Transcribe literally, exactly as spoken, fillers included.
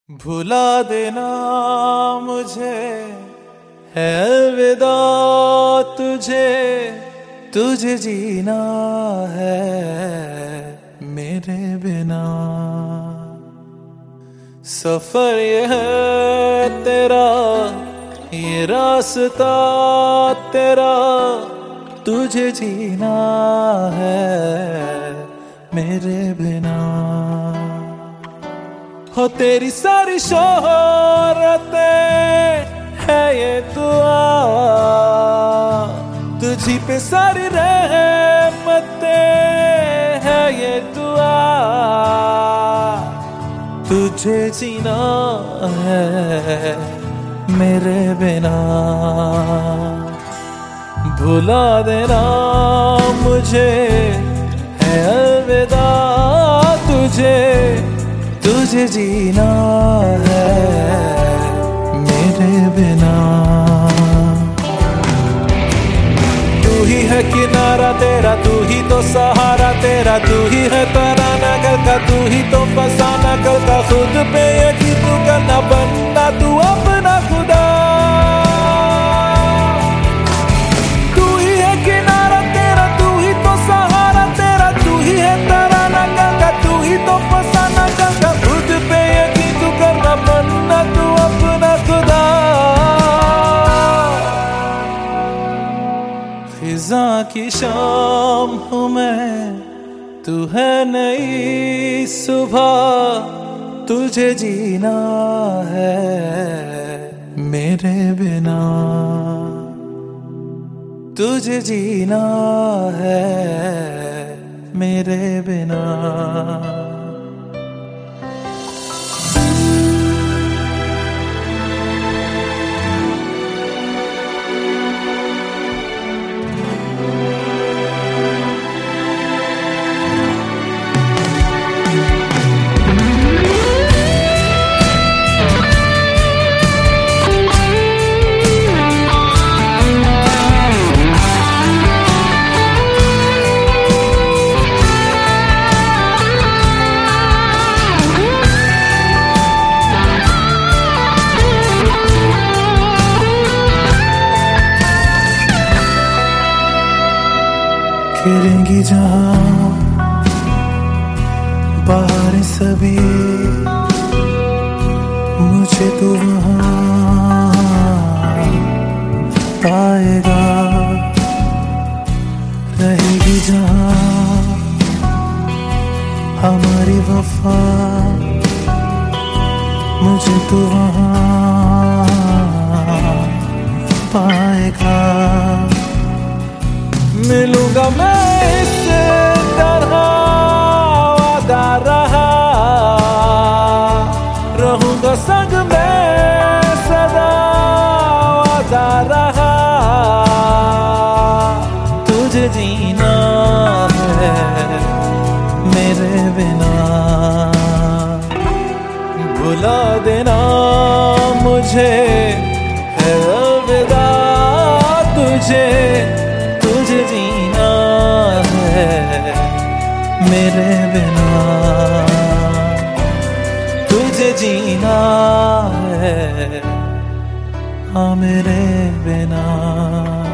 भुला देना मुझे है अलविदा तुझे, तुझे जीना है मेरे बिना। सफर ये है तेरा, ये रास्ता तेरा, तुझे जीना है मेरे बिना। हो तेरी सारी शोहरतें है ये दुआ, तुझी पे सारी रहमतें है ये दुआ। तुझे जीना है मेरे बिना। भुला देना मुझे है अलविदा तुझे, तुझे जीना है मेरे बिना। तू ही है किनारा तेरा, तू ही तो सहारा तेरा, तू ही है तराना कल का, तू ही तो फसाना कल का। खुद पे यकीन तू करना, बनना तू अपना खुदा। तू ही है किनारा तेरा, तू ही तो सहारा तेरा, तू ही है तराना कल का, तू ही तो फसाना कल का। खुद पे यकीन तू करना, बनना तू अपना खुदा। फिजा की शाम हूँ मैं, तू है नई सुबह, तुझे जीना है मेरे बिना। तुझे जीना है मेरे बिना। खेलेंगी जहाँ बाहर सभी, मुझे तो वहाँ पाएगा। रहेगी जहाँ हमारी वफा, मुझे तो वहाँ पाएगा। मिलूंगा मैं इस तरह वादा रहा, रहूंगा संग में सदा वादा रहा। तुझे जीना है मेरे बिना। भुला देना मुझे है अलविदा तुझे, तुझे जीना है मेरे बिना। तुझे जीना है हाँ मेरे बिना।